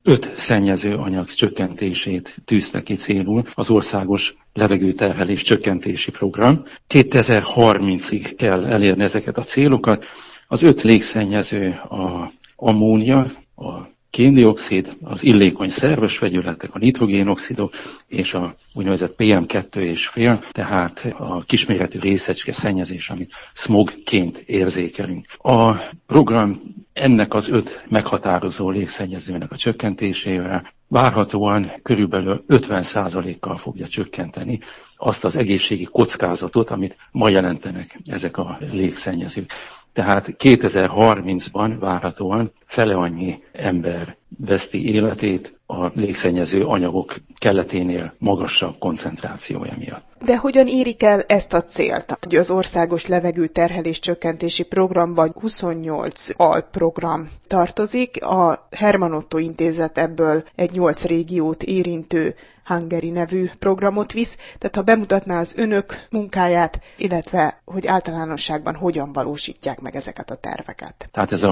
5 szennyező anyag csökkentését tűzte ki célul az országos levegőterhelés csökkentési program. 2030-ig kell elérni ezeket a célokat. Az 5 légszennyező a ammónia, a kén-dioxid, az illékony szerves vegyületek, a nitrogénoxidok és a úgynevezett PM2,5, tehát a kisméretű részecske szennyezés, amit smogként érzékelünk. A program ennek az 5 meghatározó légszennyezőnek a csökkentésével várhatóan körülbelül 50%-kal fogja csökkenteni azt az egészségi kockázatot, amit ma jelentenek ezek a légszennyezők. Tehát 2030-ban várhatóan fele annyi ember veszti életét a légszennyező anyagok kelleténél magasabb koncentrációja miatt. De hogyan érik el ezt a célt? Az országos levegőterhelés csökkentési programban 28 alprogram tartozik, a Herman Otto Intézet ebből egy 8 régiót érintő Hungary nevű programot visz, tehát ha bemutatná az önök munkáját, illetve hogy általánosságban hogyan valósítják meg ezeket a terveket. Tehát ez a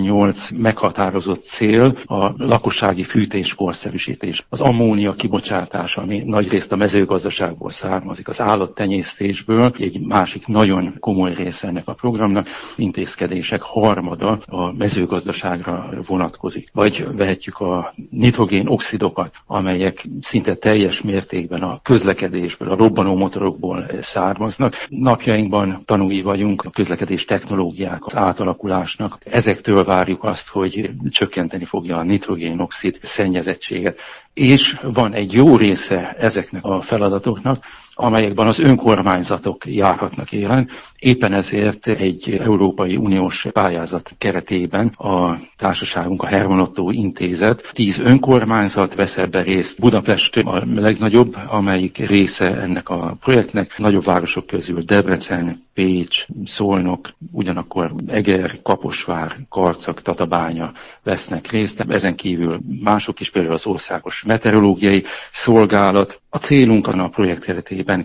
28 meghatározott cél a lakossági fűtéskorszerűsítés, az ammónia kibocsátás, ami nagyrészt a mezőgazdaságból származik, az állattenyésztésből, egy másik nagyon komoly része ennek a programnak, intézkedések harmada a mezőgazdaságra vonatkozik. Vagy vehetjük a nitrogén-oxidokat, amelyek szinte teljes mértékben a közlekedésből, a robbanó motorokból származnak. Napjainkban tanúi vagyunk a közlekedés technológiák az átalakulásnak. Ezektől várjuk azt, hogy csökkenteni fogja a nitrogén-oxid szennyezettséget. És van egy jó része ezeknek a feladatoknak, amelyekben az önkormányzatok járhatnak élen. Éppen ezért egy Európai Uniós pályázat keretében a társaságunk, a Herman Otto Intézet, 10 önkormányzat vesz ebben részt. Budapest a legnagyobb, amelyik része ennek a projektnek. Nagyobb városok közül Debrecen, Pécs, Szolnok, ugyanakkor Eger, Kaposvár, Karcag, Tatabánya vesznek részt. Ezen kívül mások is, például az Országos Meteorológiai Szolgálat. A célunk a projekt keretében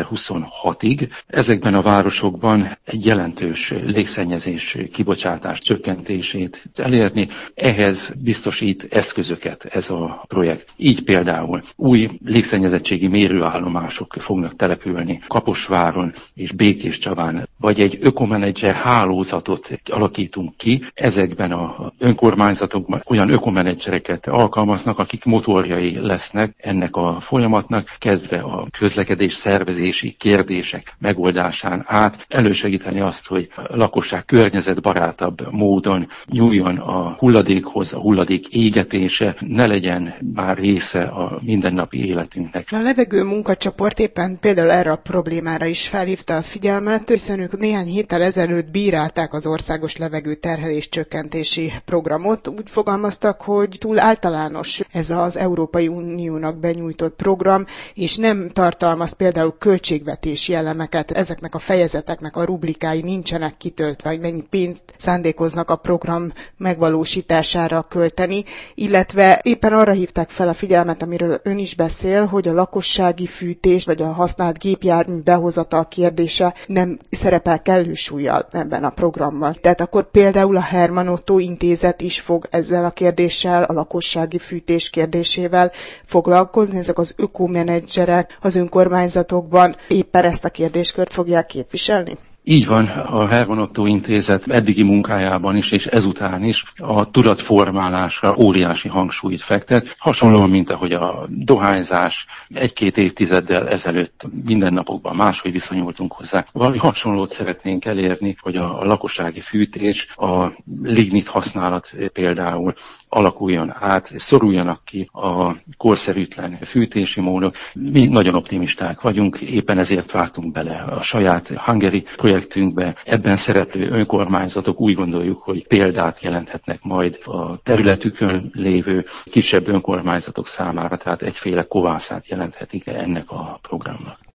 2026-ig ezekben a városokban egy jelentős légszennyezés kibocsátás csökkentését elérni. Ehhez biztosít eszközöket ez a projekt. Így például új légszennyezettségi mérőállomások fognak települni Kaposváron és Békéscsabán, vagy egy ökomenedzser hálózatot alakítunk ki. Ezekben az önkormányzatokban olyan ökomenedzsereket alkalmaznak, akik motorjai lesznek ennek a folyamatnak, kezdve a közlekedés szervezési kérdések megoldásán át, elősegíteni azt, hogy a lakosság környezetbarátabb módon nyúljon a hulladékhoz, a hulladék égetése ne legyen már része a mindennapi életünknek. A levegő munkacsoport éppen például erre a problémára is felhívta a figyelmet, hiszen ők néhány héttel ezelőtt bírálták az országos levegőterhelés csökkentési programot. Úgy fogalmaztak, hogy túl általános ez az Európai Uniónak benyújtott program, és nem tartalmaz például költségvetési elemeket, ezeknek a fejezeteknek a rublikái nincsenek kitöltve, hogy mennyi pénzt szándékoznak a program megvalósítására költeni, illetve éppen arra hívták fel a figyelmet, amiről ön is beszél, hogy a lakossági fűtés vagy a használt gépjármű behozatal kérdése nem szerepel kellő súllyal ebben a programban. Tehát akkor például a Herman Otto Intézet is fog ezzel a kérdéssel, a lakossági fűtés kérdésével foglalkozni, ezek az ökomenedzserek az önkormányzatokban éppen ezt a kérdéskört fogják képviselni? Így van, a Herman Otto Intézet eddigi munkájában is, és ezután is a tudatformálásra óriási hangsúlyt fektet, hasonlóan, mint ahogy a dohányzás 1-2 évtizeddel ezelőtt mindennapokban máshogy viszonyultunk hozzá. Valami hasonlót szeretnénk elérni, hogy a lakossági fűtés, a lignit használat például alakuljon át, szoruljanak ki a korszerűtlen fűtési módok. Mi nagyon optimisták vagyunk, éppen ezért vágtunk bele a saját Hungary projektünkbe. Ebben szereplő önkormányzatok úgy gondoljuk, hogy példát jelenthetnek majd a területükön lévő kisebb önkormányzatok számára, tehát egyféle kovászát jelenthetik ennek a programnak.